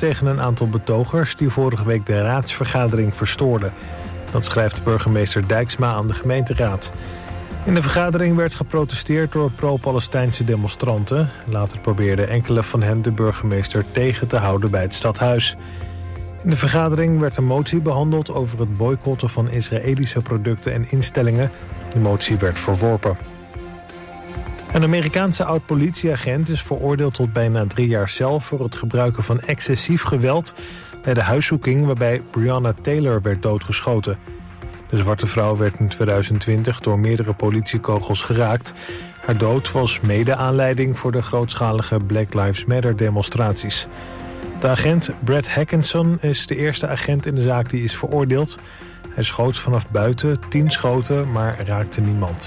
tegen een aantal betogers die vorige week de raadsvergadering verstoorden. Dat schrijft burgemeester Dijksma aan de gemeenteraad. In de vergadering werd geprotesteerd door pro-Palestijnse demonstranten. Later probeerden enkele van hen de burgemeester tegen te houden bij het stadhuis. In de vergadering werd een motie behandeld over het boycotten van Israëlische producten en instellingen. De motie werd verworpen. Een Amerikaanse oud-politieagent is veroordeeld tot bijna 3 jaar cel voor het gebruiken van excessief geweld bij de huiszoeking waarbij Breonna Taylor werd doodgeschoten. De zwarte vrouw werd in 2020 door meerdere politiekogels geraakt. Haar dood was mede aanleiding voor de grootschalige Black Lives Matter demonstraties. De agent Brad Hackinson is de eerste agent in de zaak die is veroordeeld. Hij schoot vanaf buiten 10 schoten, maar raakte niemand.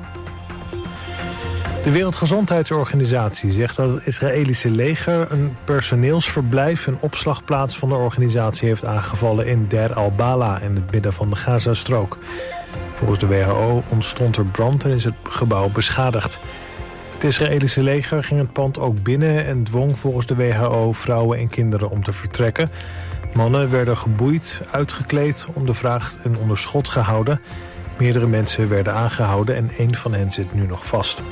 De Wereldgezondheidsorganisatie zegt dat het Israëlische leger een personeelsverblijf en opslagplaats van de organisatie heeft aangevallen in Der al-Bala in het midden van de Gazastrook. Volgens de WHO ontstond er brand en is het gebouw beschadigd. Het Israëlische leger ging het pand ook binnen en dwong volgens de WHO vrouwen en kinderen om te vertrekken. Mannen werden geboeid, uitgekleed, ondervraagd en onder schot gehouden. Meerdere mensen werden aangehouden en 1 van hen zit nu nog vast.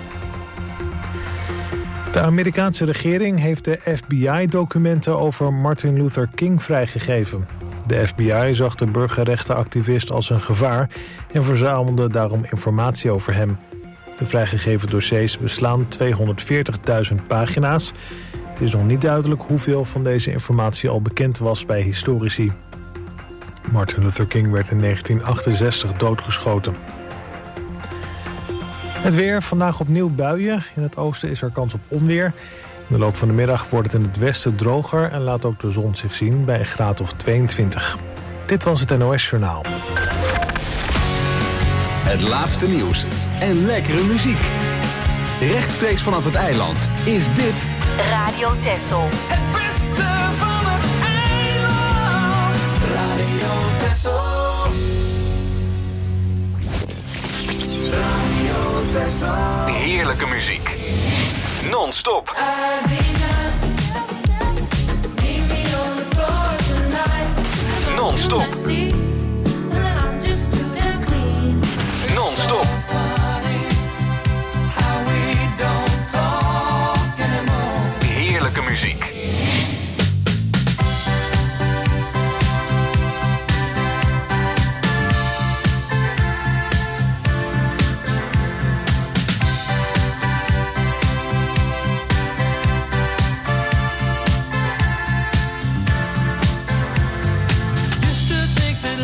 De Amerikaanse regering heeft de FBI-documenten over Martin Luther King vrijgegeven. De FBI zag de burgerrechtenactivist als een gevaar en verzamelde daarom informatie over hem. De vrijgegeven dossiers beslaan 240.000 pagina's. Het is nog niet duidelijk hoeveel van deze informatie al bekend was bij historici. Martin Luther King werd in 1968 doodgeschoten. Het weer, vandaag opnieuw buien. In het oosten is er kans op onweer. In de loop van de middag wordt het in het westen droger en laat ook de zon zich zien bij een graad of 22. Dit was het NOS Journaal. Het laatste nieuws en lekkere muziek. Rechtstreeks vanaf het eiland is dit Radio Texel. Het beste van het eiland. Radio Texel. Radio Texel. heerlijke muziek. Non-stop. Non-stop. Non-stop. Heerlijke muziek. Used to think that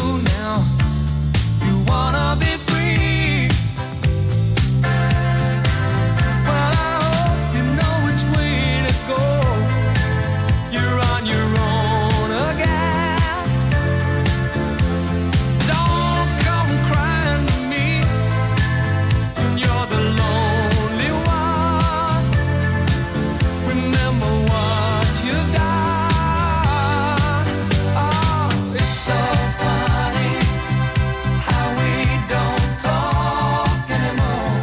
now. You wanna be free. Well, I hope you know which way to go. You're on your own again. Don't come crying to me when you're the lonely one. Remember what you've done. Oh, it's so funny how we don't talk anymore.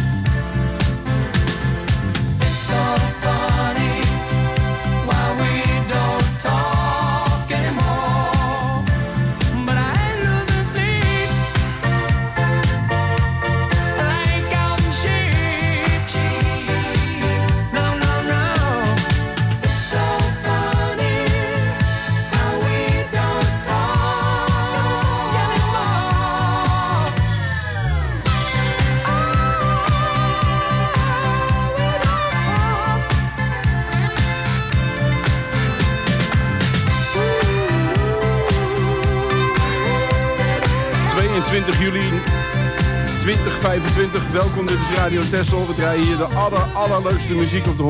It's so funny why we don't talk anymore. But I ain't losing sleep. I ain't counting sheep. No, no, no. It's so funny how we don't talk anymore. Oh, 22 juli 2025. Welkom, dit is Radio Texel. We draaien hier de allerleukste muziek op de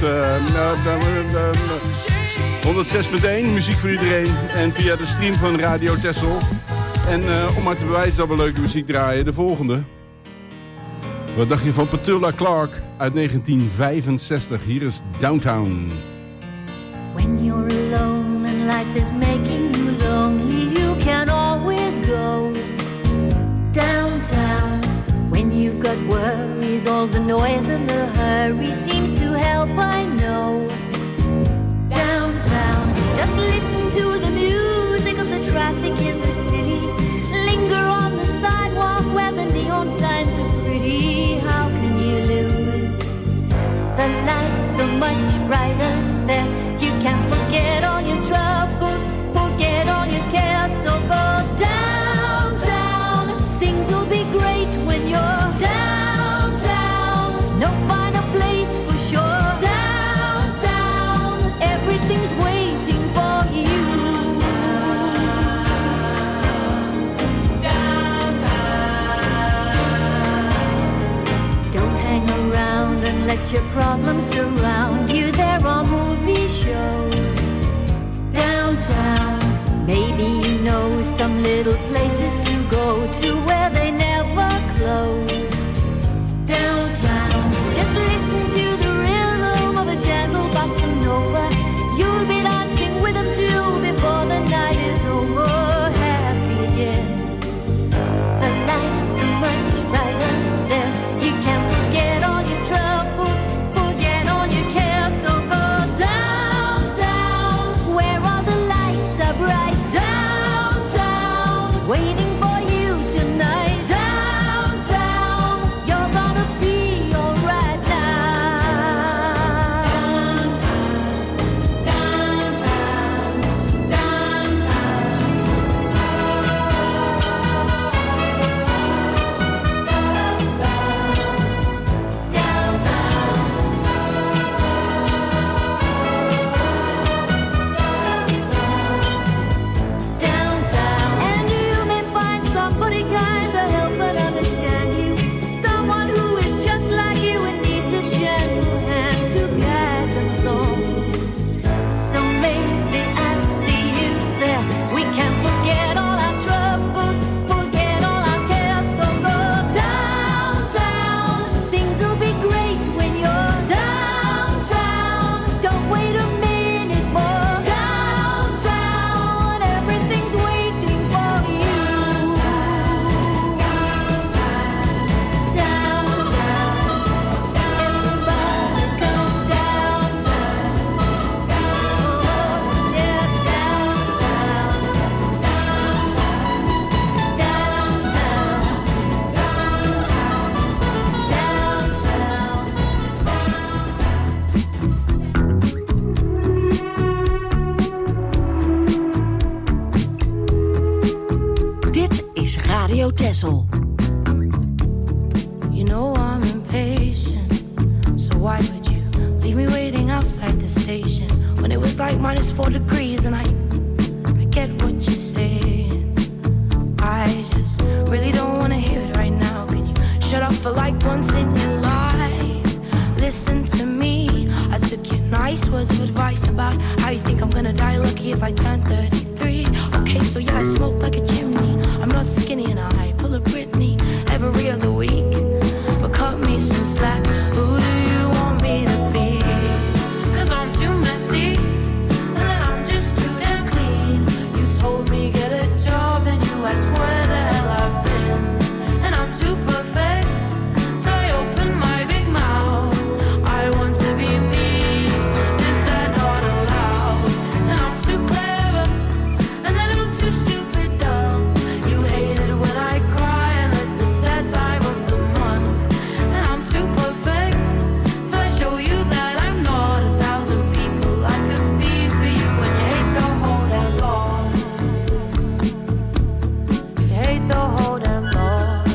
106.1. Muziek voor iedereen. En via de stream van Radio Texel. En om maar te bewijzen dat we leuke muziek draaien, de volgende. Wat dacht je van Petula Clark uit 1965? Hier is Downtown. When you're alone and life is making you lonely, you can always go downtown. When you've got worries, all the noise and the hurry seems to help, I know. Downtown, just listen to the music of the traffic in the city. Linger on the sidewalk where the neon signs are pretty. How can you lose? The lights are much brighter there. You can forget all your troubles, forget all your cares. So go downtown. Things will be great when you're downtown. No finer place for sure. Downtown, everything's waiting for you. Don't hang around and let your problems surround you. There are movie shows downtown. Maybe you know some little places to go to where they never close. Downtown, just listen to the rhythm of a gentle bossa nova. You'll be dancing with them too before the night is over. Happy again. The lights are much brighter there. You can forget all your troubles, forget all your cares. So go downtown, where all the lights are bright. Downtown, waiting for you tonight. Downtown, you're gonna be alright now. Downtown, downtown, downtown. And you may find somebody kind to help and understand you. Someone who is just like you and needs a gentle hand to guide them along. So maybe I'll see you there. We can forget all our troubles, forget all our cares. So go downtown. Things will be great when you're downtown. Don't wait a minute more. Downtown, everything's waiting for you. Downtown, everybody come downtown. Oh, yeah, downtown, downtown. Dit is Radio Texel. You know I'm impatient, so why would you leave me waiting outside the station when it was like -4 degrees? And I get what you're saying. for like once in your life. Listen to me. I took your nice words of advice about how you think I'm gonna die lucky if I turn 33. Okay, so yeah, I smoke like a chimney. I'm not skinny and I pull a Britney every other week. But cut me some slack. Who do you want me to be? 'Cause I'm too messy, and then I'm just too damn clean. You told me get a job and you asked where the hell I've been. And I'm too perfect, so I open my big mouth. I want to be me, is that not allowed? And I'm too clever, and then I'm too stupid dumb. You hate it when I cry unless it's that time of the month. And I'm too perfect, so I show you that I'm not 1,000 people I could be for you. And you hate the whole damn lot. You hate the whole damn lot.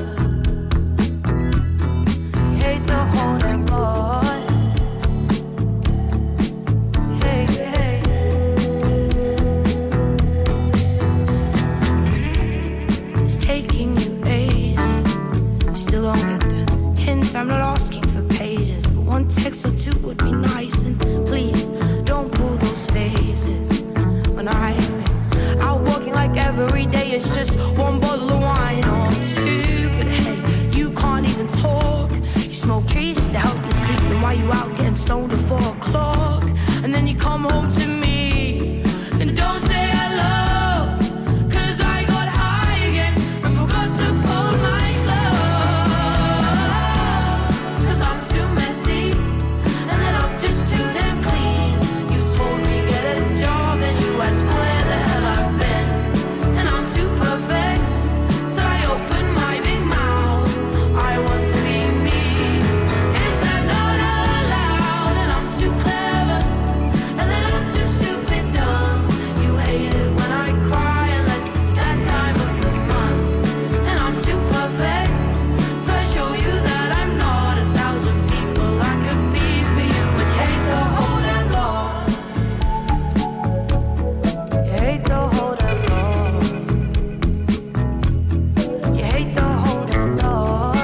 You hate the whole damn lot. Hey, hey. It's taking you ages. You still don't get the hint. I'm not asking for pages, but one text or two would be nice. And please don't pull those faces when I've been out walking like every day. It's just one bottle of wine or two. But hey, you can't even talk. You smoke trees just to help you sleep. Then why you out getting stoned at 4 o'clock? And then you come home to me and don't say hello. 'Cause I got high again and forgot to fold my clothes. 'Cause I'm too messy, and then I'm just too damn clean. You told me get a job and you asked where the hell I've been. And I'm too perfect, till I open my big mouth. I want to be me, is that not allowed? And I'm too clever, and then I'm too stupid dumb. You hate it when I cry unless it's that time of the month. And I'm too perfect, so I show you that I'm not 1,000 people I could be for you. And you hate the whole damn lot. You hate the whole damn lot. You hate the whole damn lot.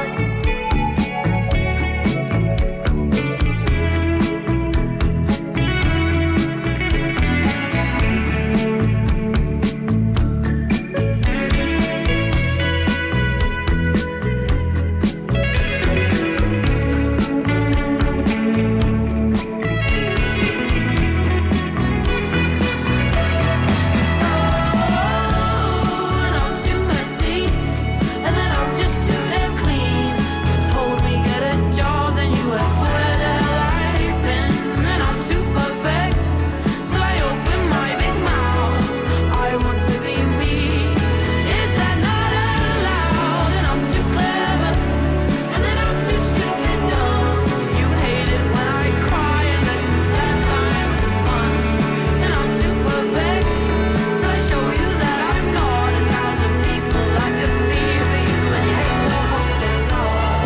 And I'm too messy, and then I'm just too damn clean. You told me get a job, then you asked where the hell I've been. And I'm too perfect, till I open my big mouth. I want to be me, is that not allowed? And I'm too clever, and then I'm too stupid dumb. You hate it when I cry unless it's that time of the month. And I'm too perfect, so I show you that I'm not 1,000 people I could be for you. And you hate the whole damn lot.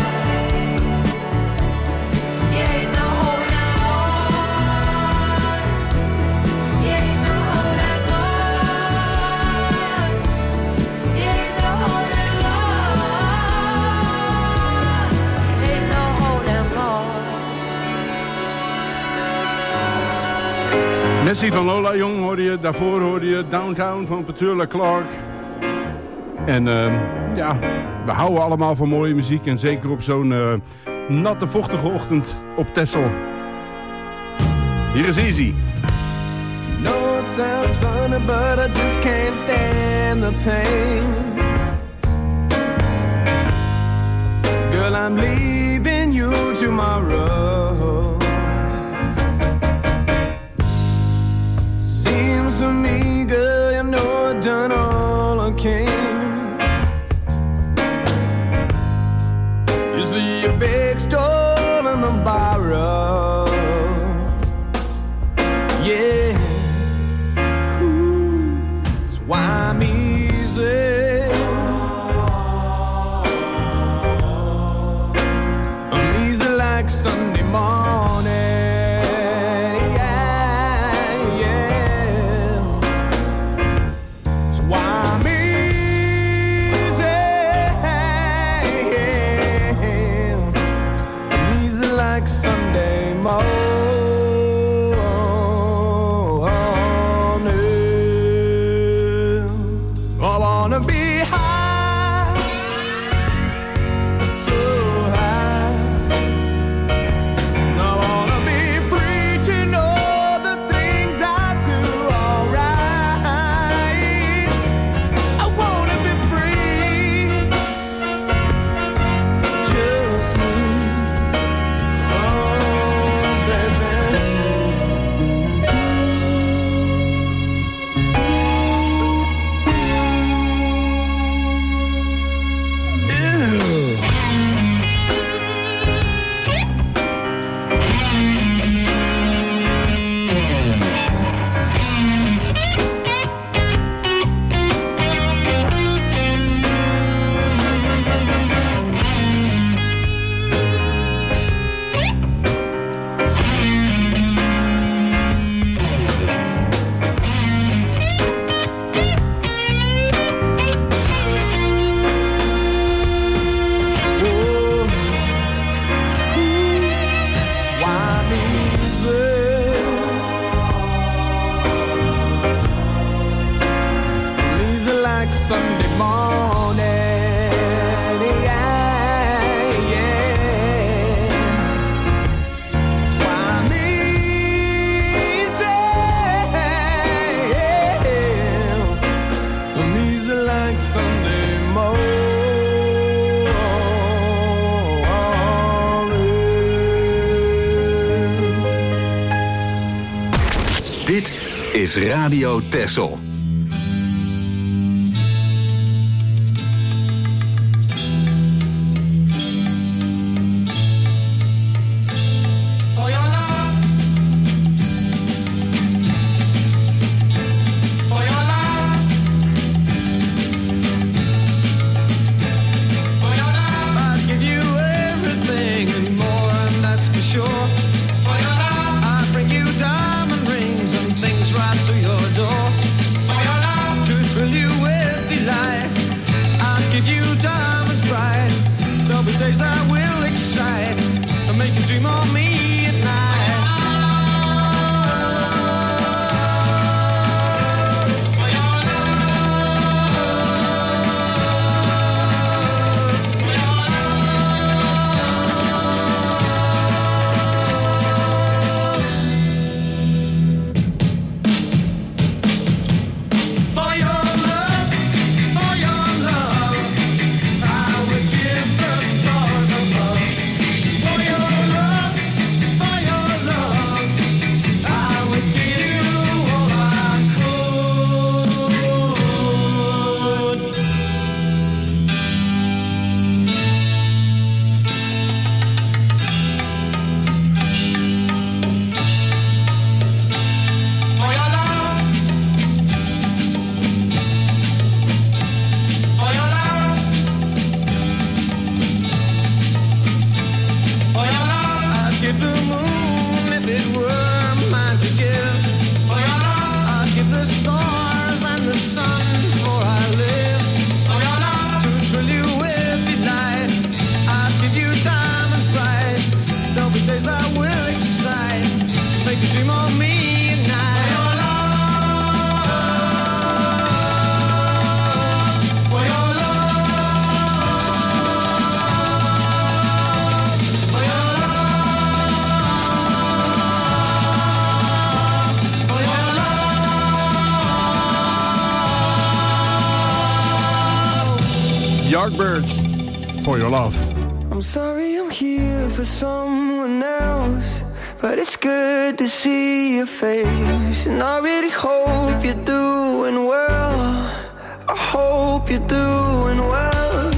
You hate the whole damn lot. You hate the whole damn lot. You hate the whole damn lot. You hate the whole damn lot. Messi van Lola Jong hoorde je. Daarvoor hoorde je Downtown van Petula Clark. En ja, we houden allemaal van mooie muziek. En zeker op zo'n natte, vochtige ochtend op Texel. Hier is Easy. No, it sounds funny, but I just can't stand the pain. Girl, I'm leaving you tomorrow. Seems to me, girl, you know I've done all I can. You see a big stone on the borrow. Yeah, that's why I'm easy. wanna be high, so high. I wanna be free to know the things I do alright. I wanna be free, just me. Oh, baby. Sunday morning, yeah, yeah. That's why I'm easy. I'm easy like Sunday morning. Dit is Radio Texel. Yardbirds, For Your Love. I'm sorry I'm here for someone else, but it's good to see your face. And I really hope you're doing well. I hope you're doing well.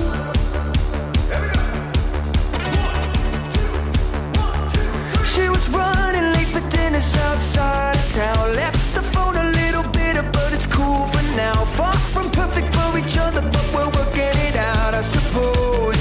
She was running late for dinner outside of town. Left the phone a little bitter, but it's cool for now. Far from perfect for each other, but we're working it out, I suppose.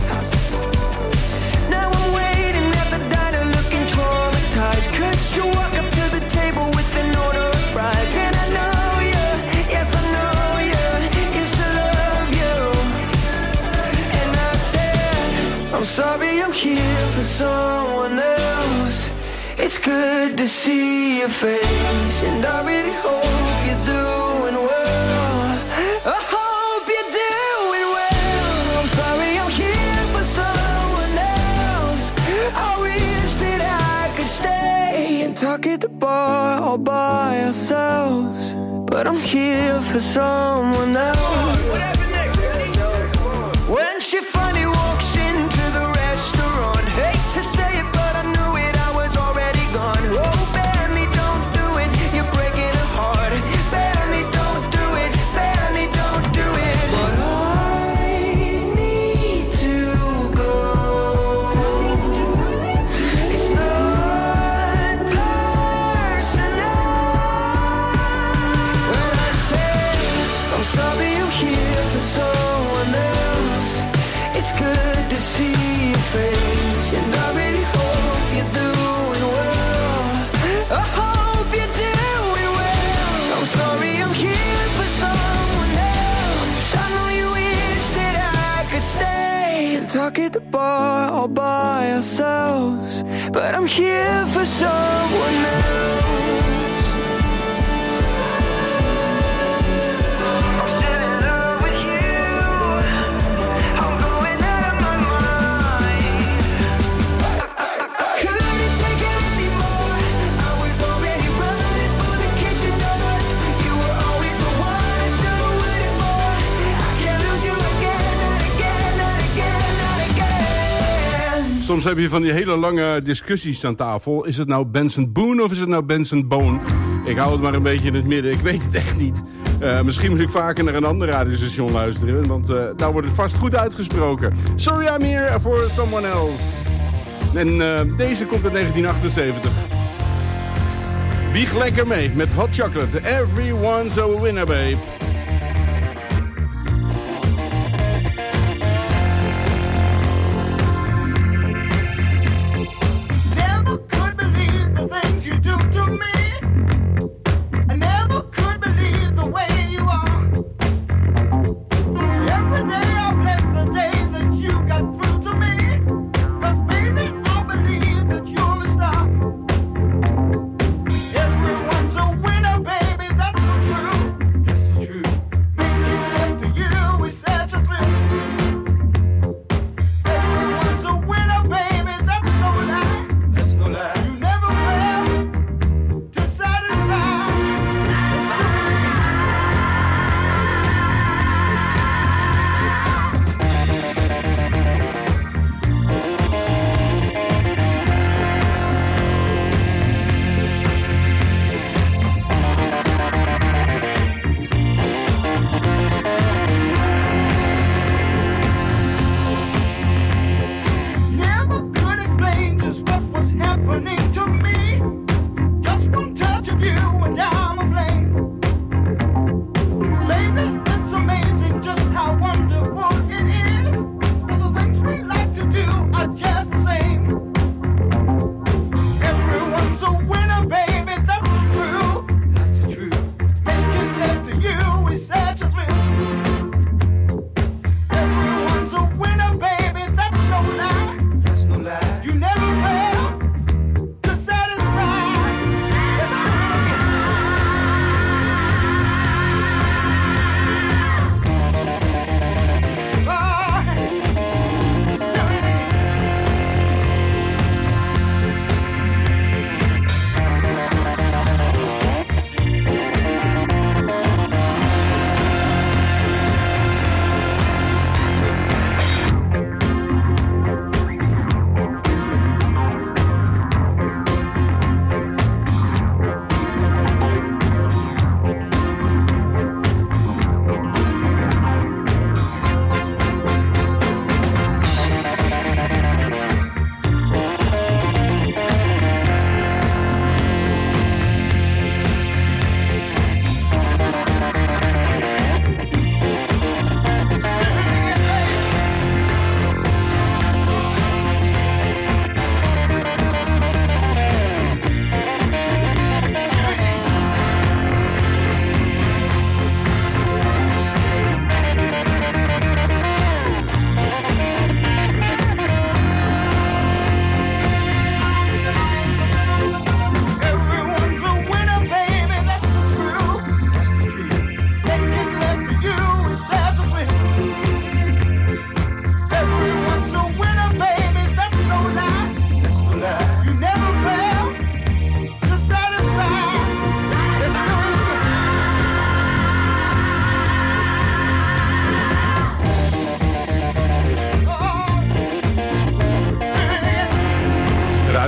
Now I'm waiting at the diner looking traumatized, 'cause you walk up to the table with an order of fries. And I know you, yes I know you, used to love you. And I said, I'm sorry I'm here for someone else. It's good to see your face, and I really hope you're doing well. I hope by ourselves, but I'm here for someone else. When she finally walks into the restaurant, hate to say it, but I knew it, I was already gone. Oh, Benny, don't do it, you're breaking her heart. Benny, don't do it, Benny, don't do it. But I need to go. It's not personal. When I say I'm sorry, I'm here for someone else. It's good to see your face, and I really hope you're doing well. I hope you're doing well. I'm sorry, I'm here for someone else. I know you wish that I could stay and talk at the bar all by ourselves, but I'm here for someone else. I'm still in love with you. I'm going out of my mind. I couldn't take it anymore. I was already running for the kitchen doors. You were always the one I should have waited for. I can't lose you again, not again, not again, not again. Soms heb je van die hele lange discussies aan tafel. Is het nou Benson Boone of is het nou Benson Bone? Ik hou het maar een beetje in het midden. Ik weet het echt niet. Misschien moet ik vaker naar een ander radiostation luisteren. Want daar wordt het vast goed uitgesproken. Sorry, I'm here for someone else. En deze komt uit 1978. Bieg lekker mee met Hot Chocolate. Everyone's a winner, babe. Never could believe the things you do to me. I never could believe the way you are. Every day I bless the day that you got through to me. 'Cause baby, I believe that you're a star. Everyone's a winner, baby, that's the truth.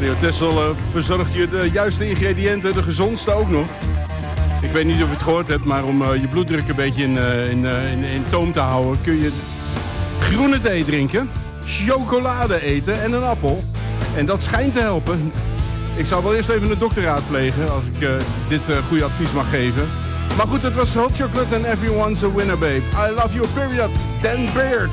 Radio Texel verzorgt je de juiste ingrediënten, de gezondste ook nog. Ik weet niet of je het gehoord hebt, maar om je bloeddruk een beetje in toom te houden... kun je groene thee drinken, chocolade eten en een appel. En dat schijnt te helpen. Ik zal wel eerst even een dokter raadplegen als ik dit goede advies mag geven. Maar goed, het was Hot Chocolate and Everyone's a Winner, babe. I love you, period. Dan Beard.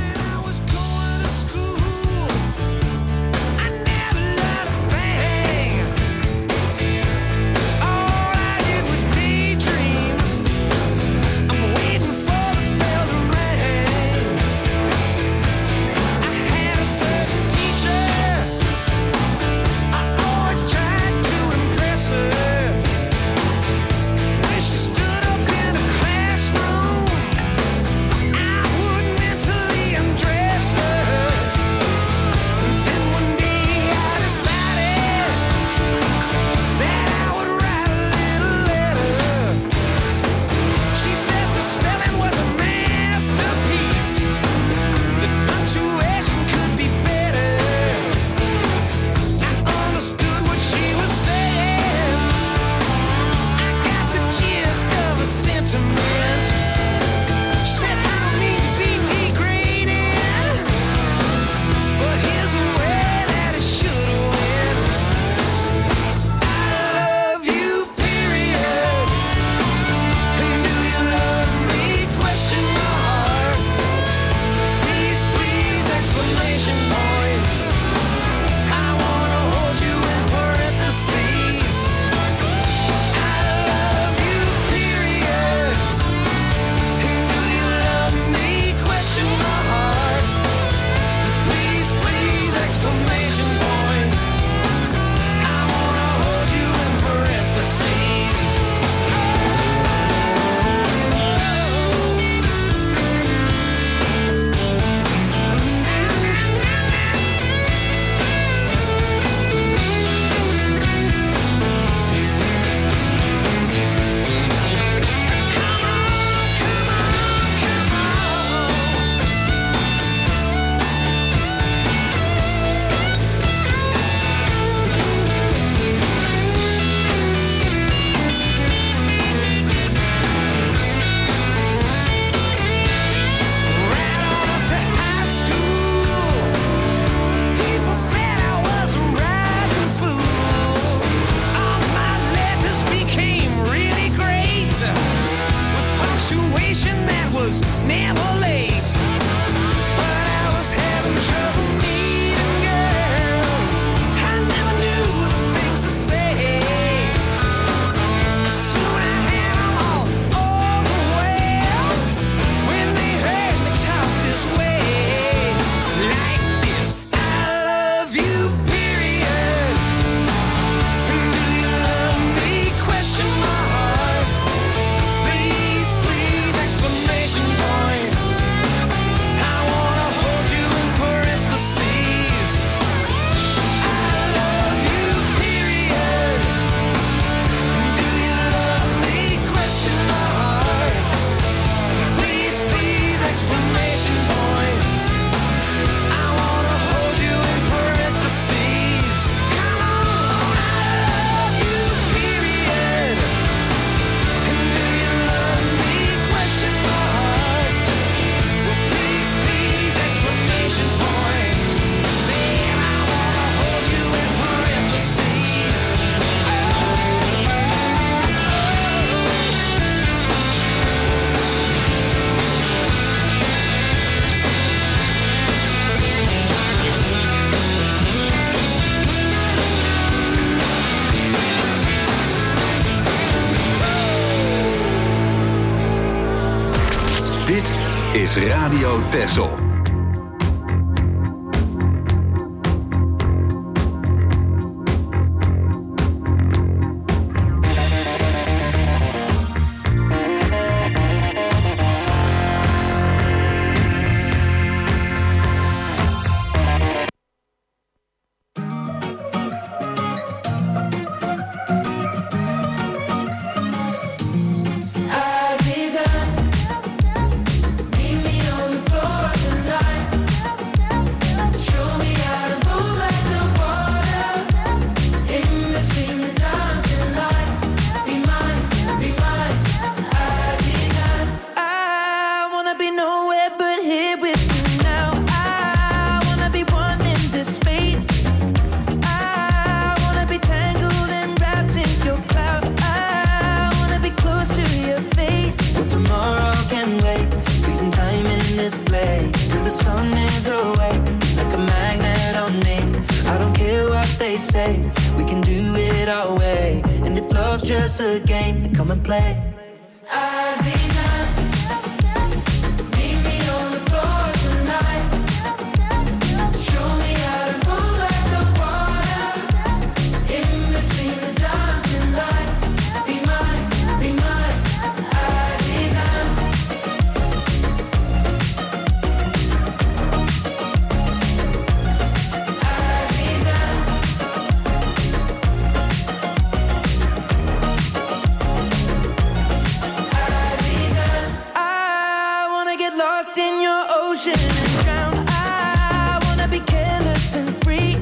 is Radio Texel. Aziza, meet me on the floor tonight. the sun is awake, like a magnet on me. I don't care what they say, we can do it our way. And if love's just a game, then come and play. Aziza, meet me on the floor tonight. Show me how to move like the water. In between the dancing lights, be mine, Aziza. Lost in your ocean and drown. I wanna be careless and free.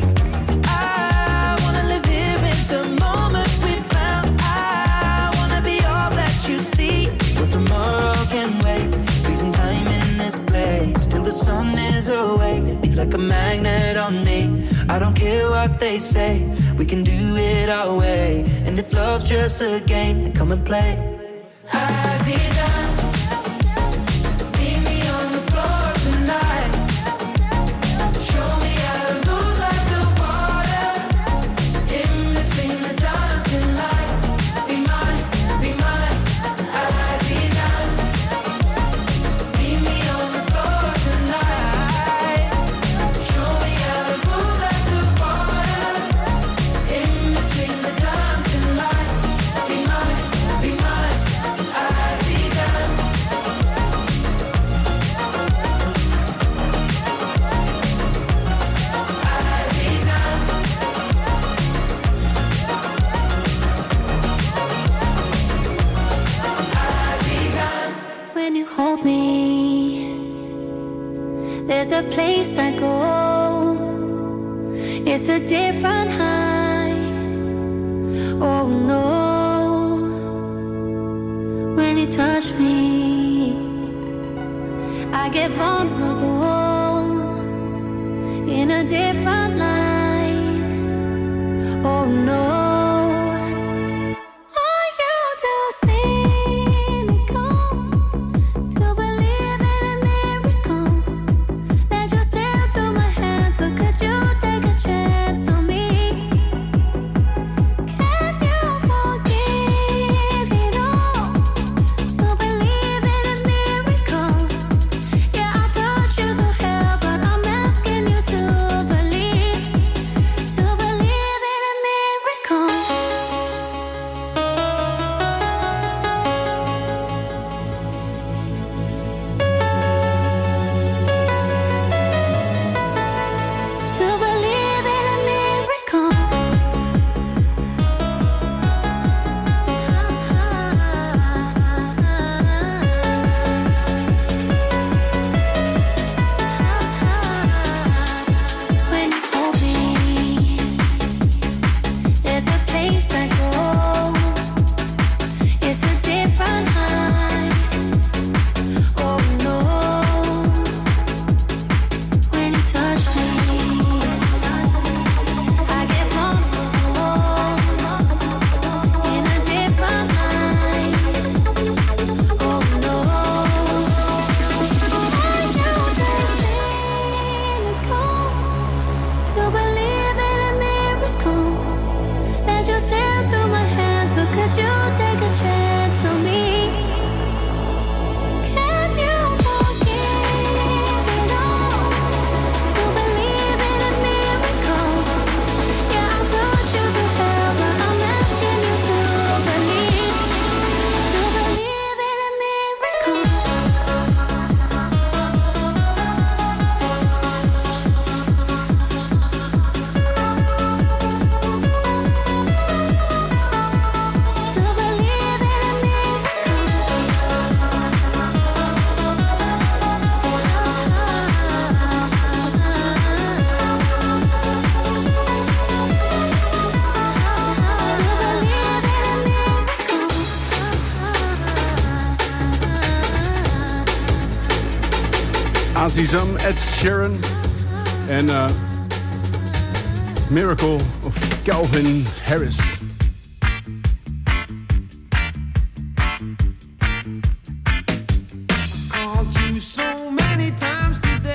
I wanna live here in the moment we found. I wanna be all that you see. But tomorrow can wait, freezing time in this place till the sun is awake. Be like a magnet on me. I don't care what they say, we can do it our way. And if love's just a game, then come and play. Aziza, there's a place I go, it's a different high. Oh no, when you touch me, I get vulnerable in a different light. Oh no. Azizam, Ed Sheeran en Miracle of Calvin Harris. Called you so many times today.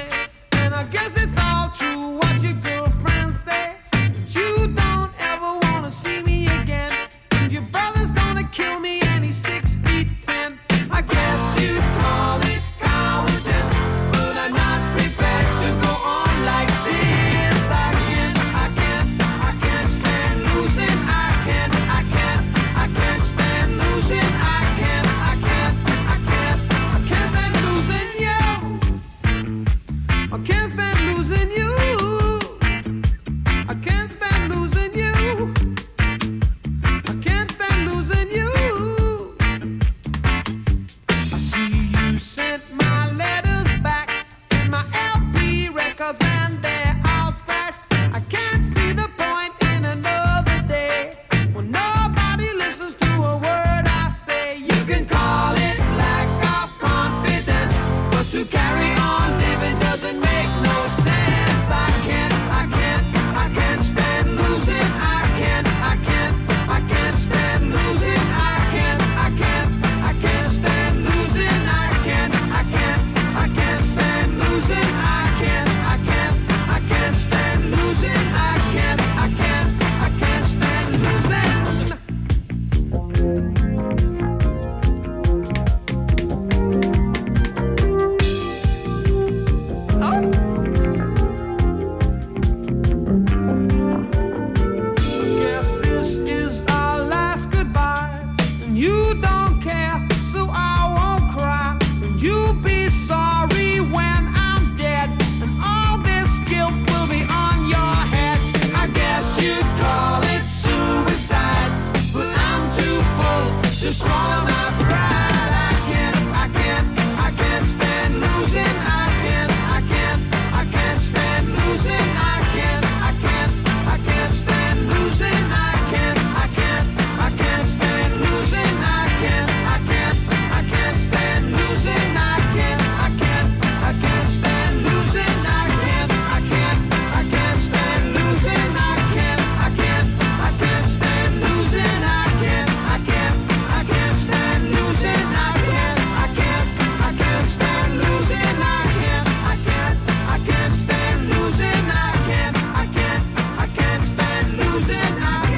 Guess this is our last goodbye, and you don't care, so I won't cry. And you'll be sorry when I'm dead, and all this guilt will be on your head. I guess you'd call it suicide, but I'm too full to swallow my pride. I can't stand losing. I can't stand losing. I can't stand losing. I can't stand losing. I can't stand losing. I can't stand losing. I can't stand losing. I can't stand losing. I can't stand losing. I can't stand losing. I can't stand losing. I can't stand losing.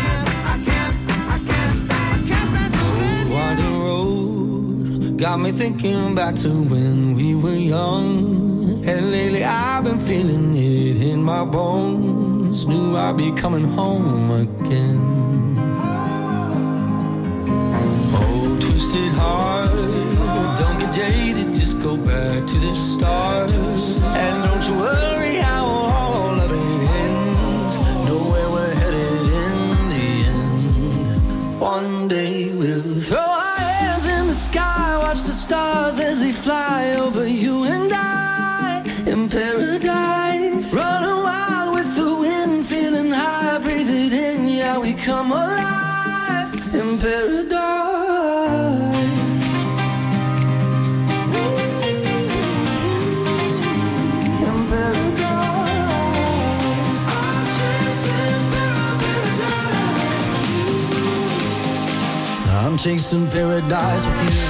Winding road got me thinking back to when we were young, and lately I've been feeling it in my bones. Knew I'd be coming home again. Oh, twisted heart, don't get jaded, just go back to the start. And don't you worry how all of it ends. Know where we're headed in the end. One day we'll throw our hands in the sky, watch the stars as they fly over you and I in paradise. Running wild with the wind, feeling high, breathe it in, yeah, we come alive in paradise. I'm chasing paradise with you.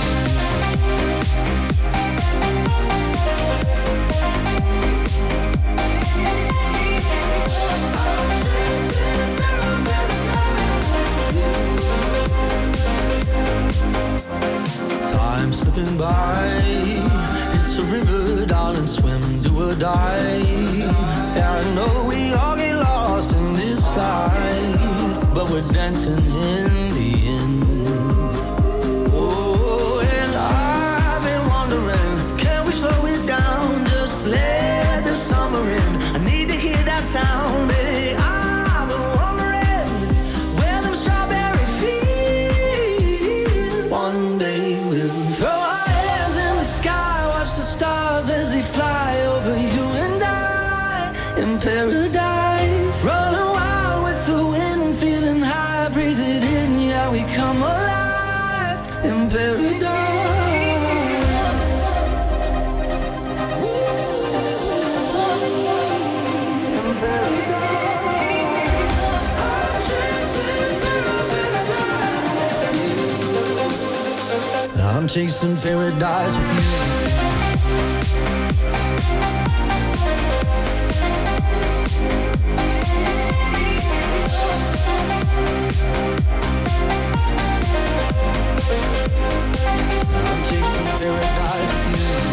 Time slipping by, it's a river, darling, swim, do or die. Yeah, I know we all get lost in this tide, but we're dancing in the end. Oh, and I've been wondering, can we slow it down, just let the summer in. I need to hear that sound, baby. I've been wondering where them strawberry fields. One day we'll throw our hands in the sky, watch the stars as they fly over you and I in paradise. Running wild with the wind, feeling high, breathe it in, yeah, we come alive in paradise. I'm chasing paradise with you. I'm chasing paradise with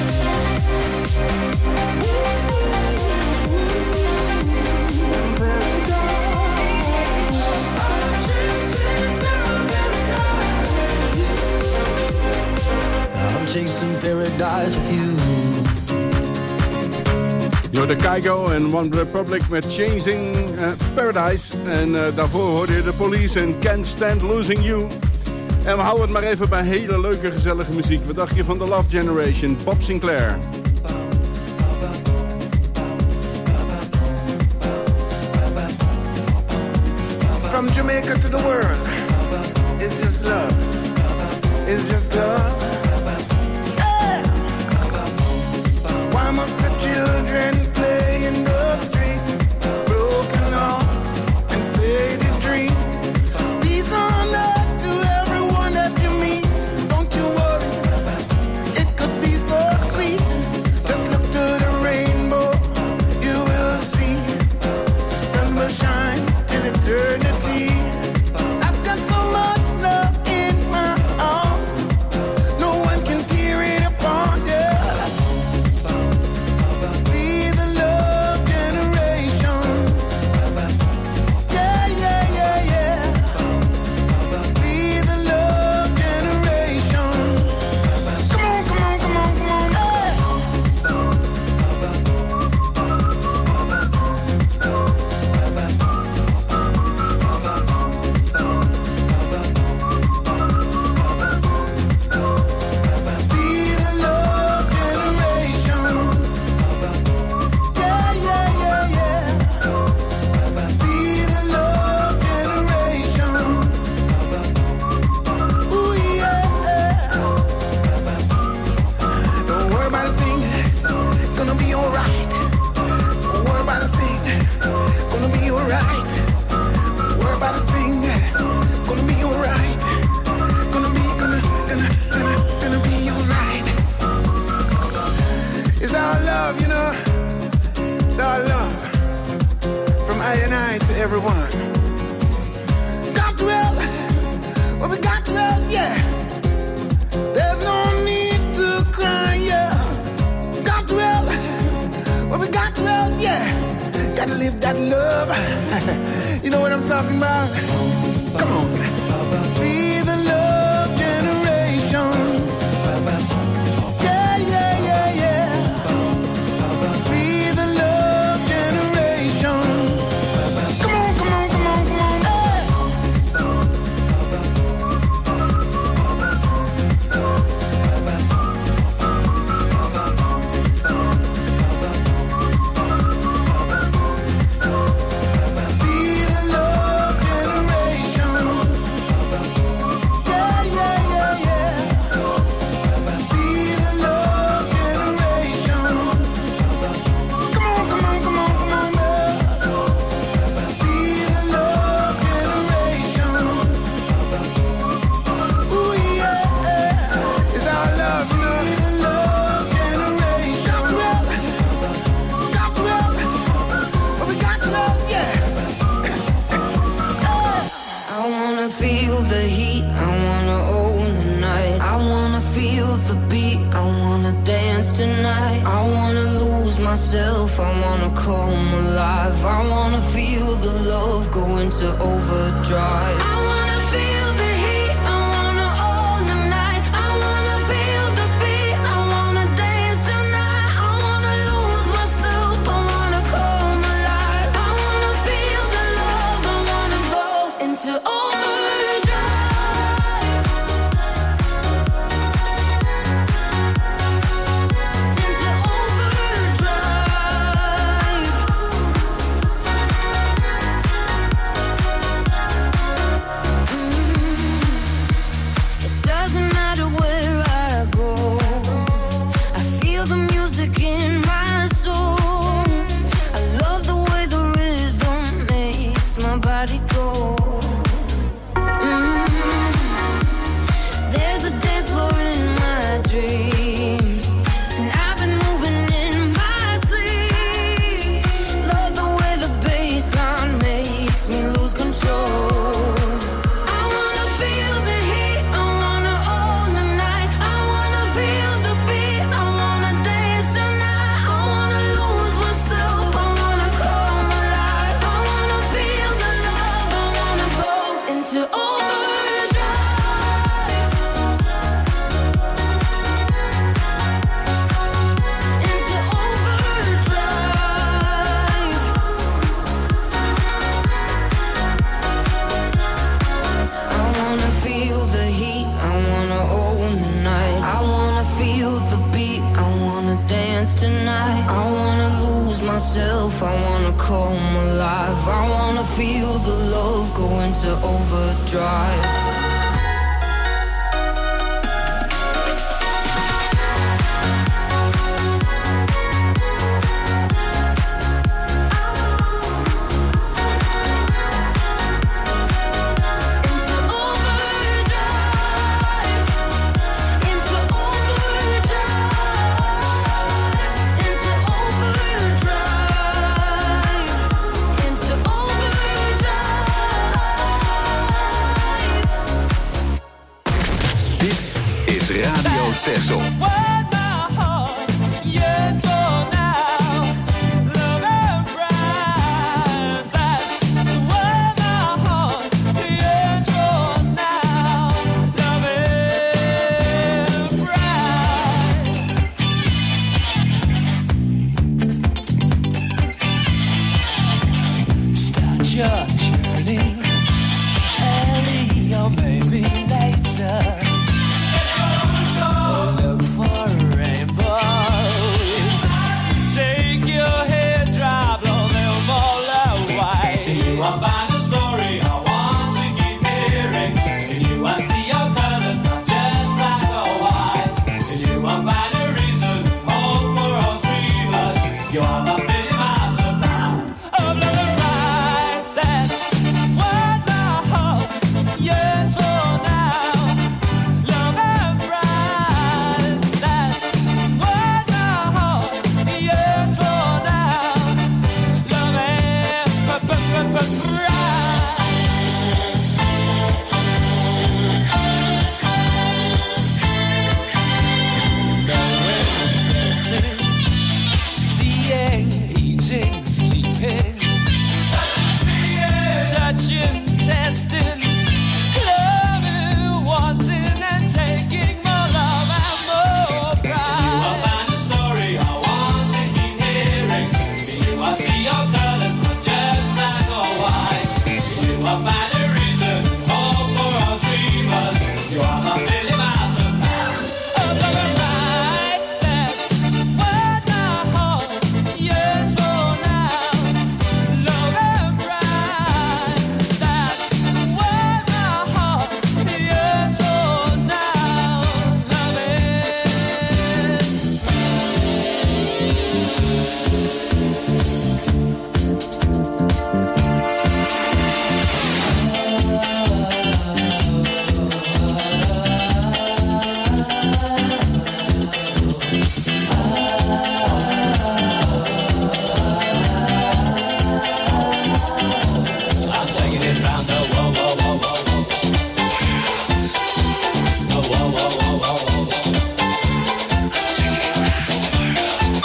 I'm chasing paradise with you. You're de Kygo en One Republic met Chasing Paradise. En daarvoor hoorde je de Police en Can't Stand Losing You. En we houden het maar even bij hele leuke, gezellige muziek. Wat dacht je van The Love Generation, Bob Sinclair? From Jamaica to the world, it's just love. It's just love. Yeah. Why must the children play in the streets? Broken hearts and faded dreams. Peace on earth to everyone that you meet. Don't you worry, it could be so sweet. Just look to the rainbow, you will see. The sun will shine till eternity. I've everyone. Got to help, well, we got to help, yeah. There's no need to cry, yeah. Got to help, well, we got to help, yeah. Gotta live that love. You know what I'm talking about? Come on. Be the love generation. Yeah, yeah, yeah, yeah. Be the love generation. Come on, come on, come on, come on. Hey. Be the love generation. Yeah, yeah, yeah, yeah. Be the love generation. Come on, come on, come on, come on, man. Be the love generation. Ooh, yeah. It's our love. Be the love generation. Got to help. But we got to love, yeah. I wanna feel the heat, I wanna own the night. I wanna feel the beat, I wanna dance tonight. I wanna lose myself, I wanna come alive. I wanna feel the love go into overdrive. I wanna feel the heat, I wanna own the night. I wanna feel the beat, I wanna dance tonight. I wanna lose myself, I wanna come alive. I wanna feel the love, I wanna go into overdrive. Into overdrive. It doesn't matter where I go, I feel the music in my soul. I love the way the rhythm makes my body go. There's a dance floor in my dreams, and I've been moving in my sleep. Love the way the bass line makes me lose control. I wanna feel the heat, I wanna own the night. I wanna feel the beat, I wanna dance tonight. I wanna lose myself, I wanna come alive. I wanna feel the love, I wanna go into overdrive. Into overdrive. I wanna feel the heat, I wanna own the night. I wanna feel the beat, I wanna dance tonight. I wanna lose myself, I wanna come alive. I wanna feel the love go into overdrive. Into overdrive. Into overdrive. Into overdrive. Into overdrive. Dit is Radio Texel. Start your journey early or maybe later. Look for rainbows. Take your head, drop, blow them all away. In you I find a story I want to keep hearing. In you I see your colors, not just black or white. In you I find a reason, hope for all dreamers. You are my pretty master now. Of love and pride, that's what my heart yearns for now. Love and pride, that's what my heart yearns for now. Love and pride. see your colors just like a white. You are find a reason, hope for all dreamers. You are my Billy Bison. Oh, love and right, that's what my heart yearns for now. Love and right, that's what my heart yearns for now. Love it. I'm taking it round the whoa, whoa, whoa, whoa, whoa. Oh, whoa, whoa, whoa, whoa, whoa. Taking it round the world.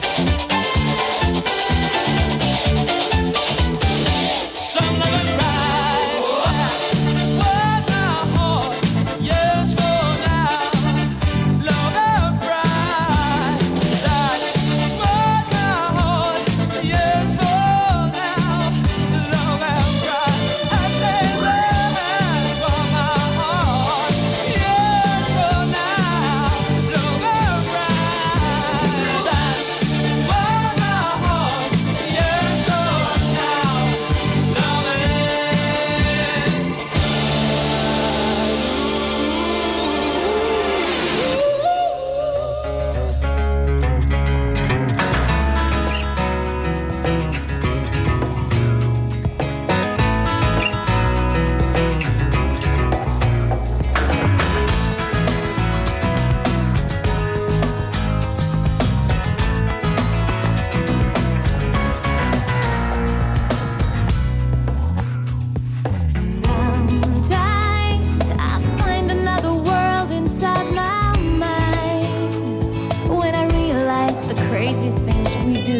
Some love and right. What my heart yearns for now. Love and right. That's what my heart yearns for now. Love and right. I say that's what my heart yearns for now. Love and right. That's what my heart yearns for now. Love it. Sometimes I find another world inside my mind when I realize the crazy things we do.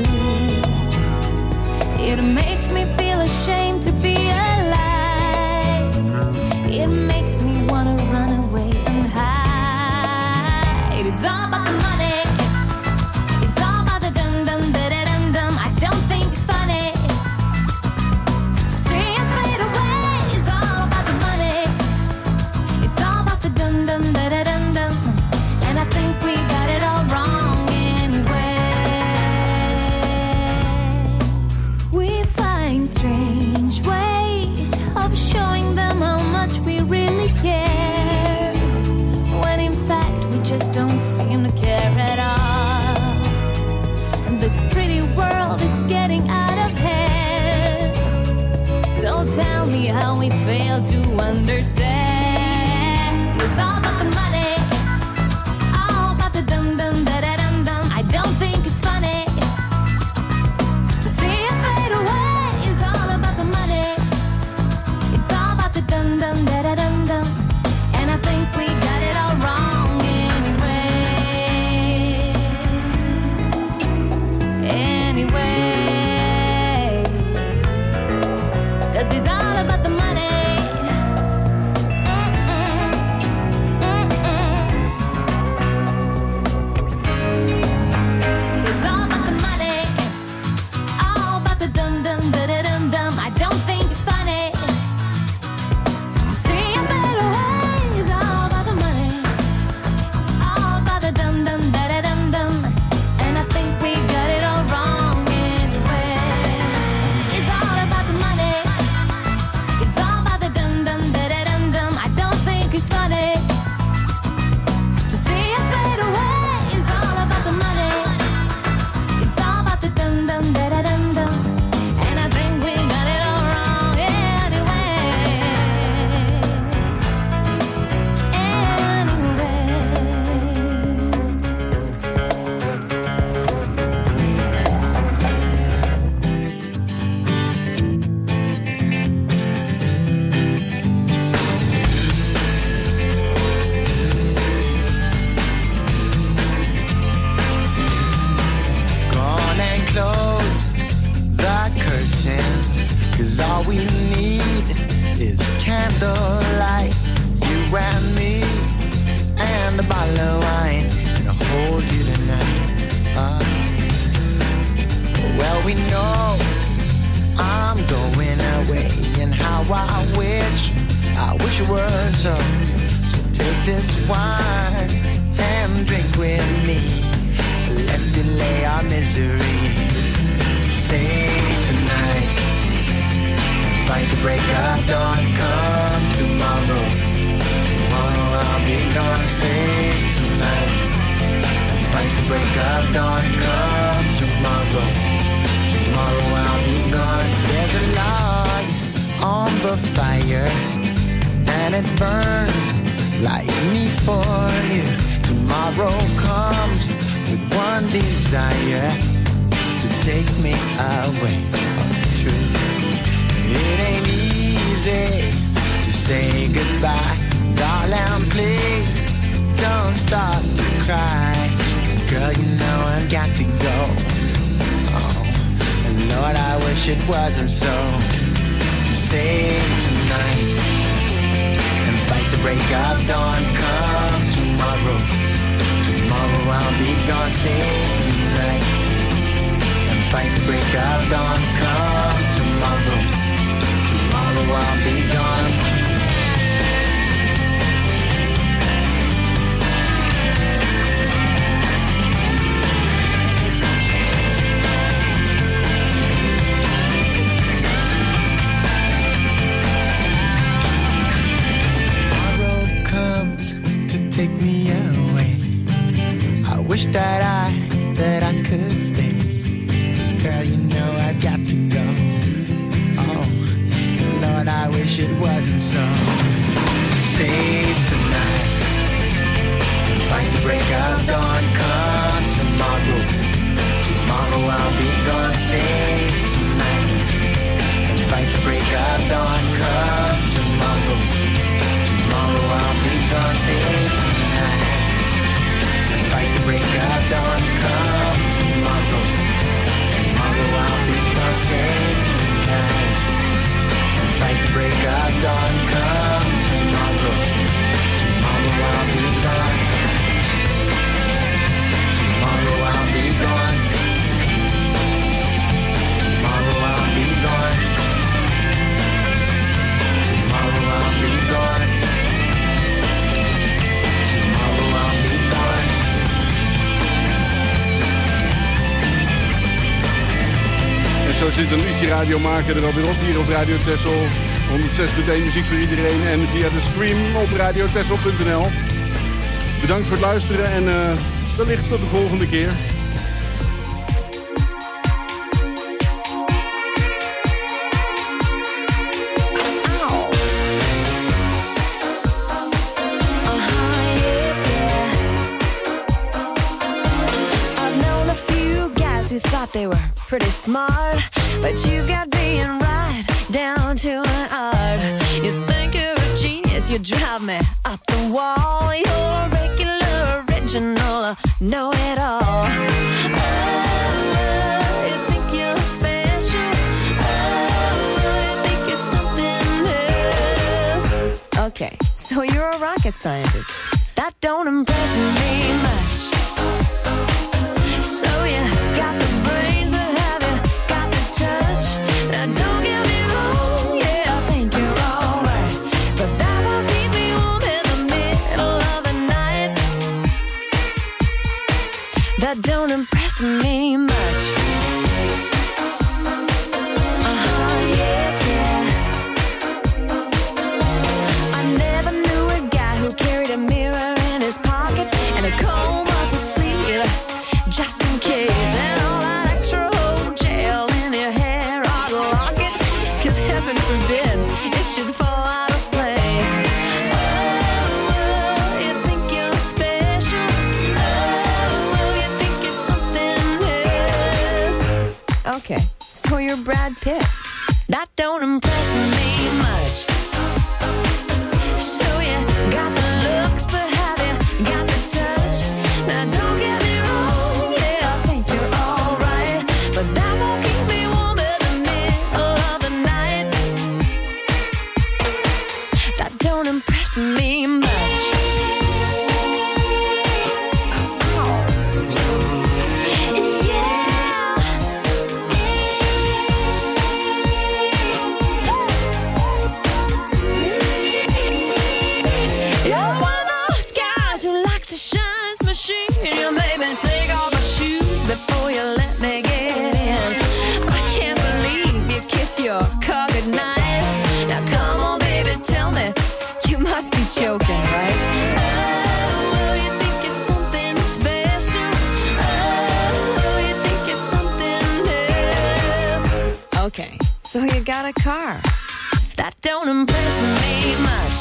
It makes me feel ashamed to be alive. It makes me wanna run away and hide. It's all about the money. It's all about the dum dum da da dum dum. I don't think it's funny. See us fade away is all about the money. It's all about the dum dum da da dum dum. And I think we got it all wrong anyway. We find strange ways of showing them how much we really care, when in fact we just don't seem to care at all. And this pretty world is getting out of hand. So tell me how we fail to understand. It's all about the money, all about the dum dum da da dum dum. I don't think it's funny to see us fade away. It's all about the money. It's all about the dum dum da da dum dum. And I think we got it all wrong anyway. Anyway, 'cause it's all about the money. It's all about the money, all about the dum dum da da dum dum. I don't think it's funny to see us fade away. It's all about the money, all about the dum dum da da dum dum. And I think we got it all wrong anyway. It's all about the money. It's all about the dum dum da da dum dum. I don't think it's funny to see us fade away. It's all about the money. It's all about the dum dum da da dum dum. And I think we got it all wrong anyway. Gone and close the curtains, 'cause all we need is candlelight. You and me and a bottle of wine, and I'll hold you tonight. Well, we know wish it was so. So take this wine and drink with me. Let's delay our misery. Say tonight, fight the break of dawn. Come tomorrow, tomorrow I'll be gone. Say tonight, fight the break of dawn. Come tomorrow, tomorrow I'll be gone. There's a log on the fire, and it burns like me for you. Tomorrow comes with one desire, to take me away. Oh, it's true. It ain't easy to say goodbye. Darling, please don't start to cry. 'Cause girl, you know I've got to go. Oh, and Lord, I wish it wasn't so. Save tonight and fight the break of dawn. Come tomorrow, tomorrow I'll be gone. Save tonight and fight the break of dawn. Come tomorrow, tomorrow I'll be gone. Take me away. I wish that I could stay. Girl, you know I've got to go. Oh, Lord, I wish it wasn't so. Save tonight, fight the break of dawn. Come tomorrow, tomorrow I'll be gone. Save tonight, and fight the break of dawn. Come tomorrow, tomorrow I'll be gone. Save fight the break of dawn. Come tomorrow, tomorrow I'll be gone. Save tonight and fight the break of dawn. Come tomorrow, tomorrow I'll be gone. Tomorrow I'll be gone. Tomorrow I'll be gone. Tomorrow I'll be gone. Tomorrow I'll be gone. En zo zit een uurtje radio maken er alweer op hier op Radio Texel. 106.1 muziek voor iedereen en via de stream op radiotexel.nl. Bedankt voor het luisteren en wellicht tot de volgende keer. Who thought they were pretty smart, but you've got being right down to an art. You think you're a genius, you drive me up the wall. You're a regular, original, know-it-all. Oh, you think you're special. Oh, you think you're something else. Okay, so you're a rocket scientist. That don't impress me much. So you got the brains, but have you got the touch? Now don't get me wrong, yeah, I think you're alright, but that won't keep me warm in the middle of the night. That don't impress me much. Yeah. I never knew a guy who carried a mirror in his pocket and a comb up his sleeve, just in case, and all that extra old gel in your hair ought to lock it, 'cause heaven forbid it should fall out of place. Oh, you think you're special. Oh, you think you're something else. Okay, so you're Brad Pitt. That don't impress me much. So you got the looks, but have you got the touch? Now don't get me wrong, yeah, I think you're alright, but that won't keep me warm in the middle of the night. That don't impress me much. Yeah. must be joking, right? Oh, you think you're something special. Oh, you think you're something else. Okay, so you got a car. That don't impress me much.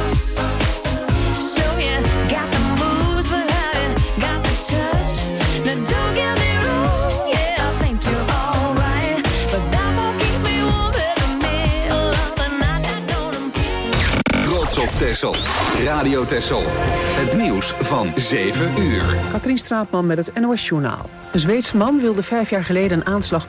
So you got the moves, but how you got the touch? Now don't get me wrong, yeah, I think you're alright, but that won't keep me warm in the middle of the night. That don't impress me. Trots op Texel. Radio Texel. Het nieuws van 7 uur. Katrien Straatman met het NOS Journaal. Een Zweedse man wilde 5 jaar geleden een aanslag